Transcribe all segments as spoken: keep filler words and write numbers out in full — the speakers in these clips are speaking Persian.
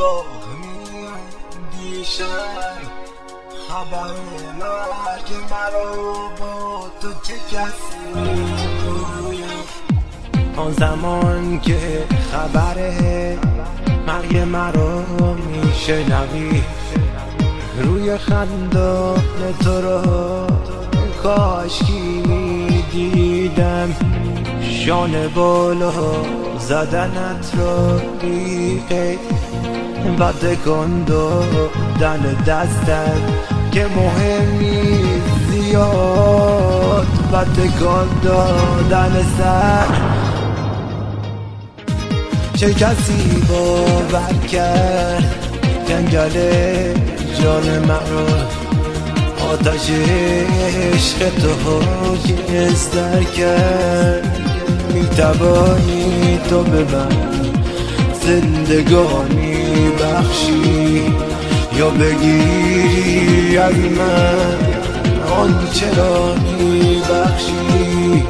گاه میاندیشم خبر مرگ مرا با تو چه کسی میگوید. آن زمان که خبر مرگ مرا میشنوی روی خندان تو را کاشکی میدیدم، شانه بالا زدنت را بیقید و تکان دادن دستت که مهم نیست زیاد و تکان دادن سر. چه کسی باور کرد جنگل جان مرا آتش عشق تو گز در کرد. میتوانی تو به من زندگانی بخشی یا بگیری از من آنچه را میبخشی.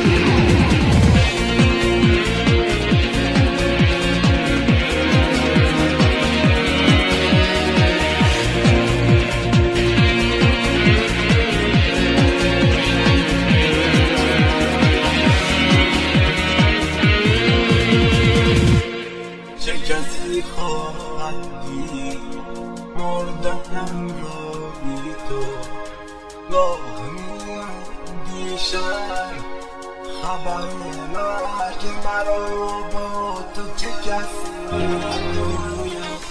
چه کسی خواهد دید مردنم را بی تو. گاه میاندیشم خبر مرگ مرا با تو چه کسی میگوید.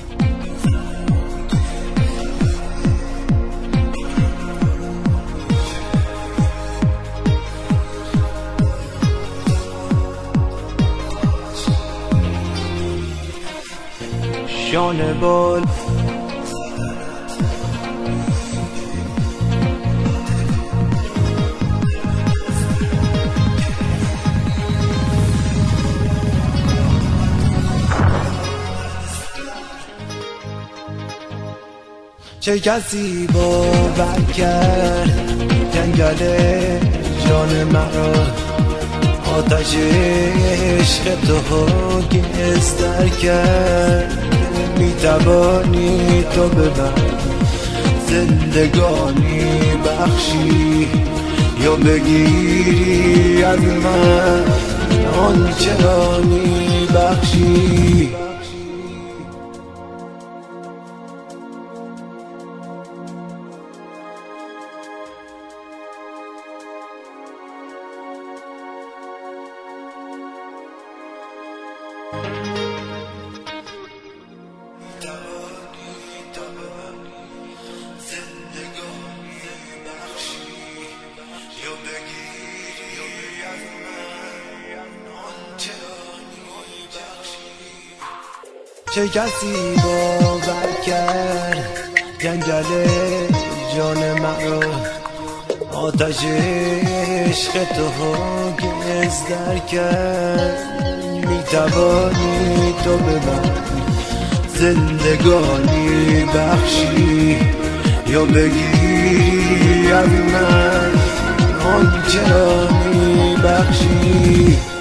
شانه بال چه کسی باور کرد جنگل جان مرا آتش عشق تو گز در کرد. میتوانی تو به من زندگانی بخشی یا بگیری از من آنچه را میبخشی. چه کسی باور کرد جنگل جان مرا آتش عشق تو گز در کرد. میتوانی تو به من زندگانی بخشی یا بگیری از من آنچه را میبخشی.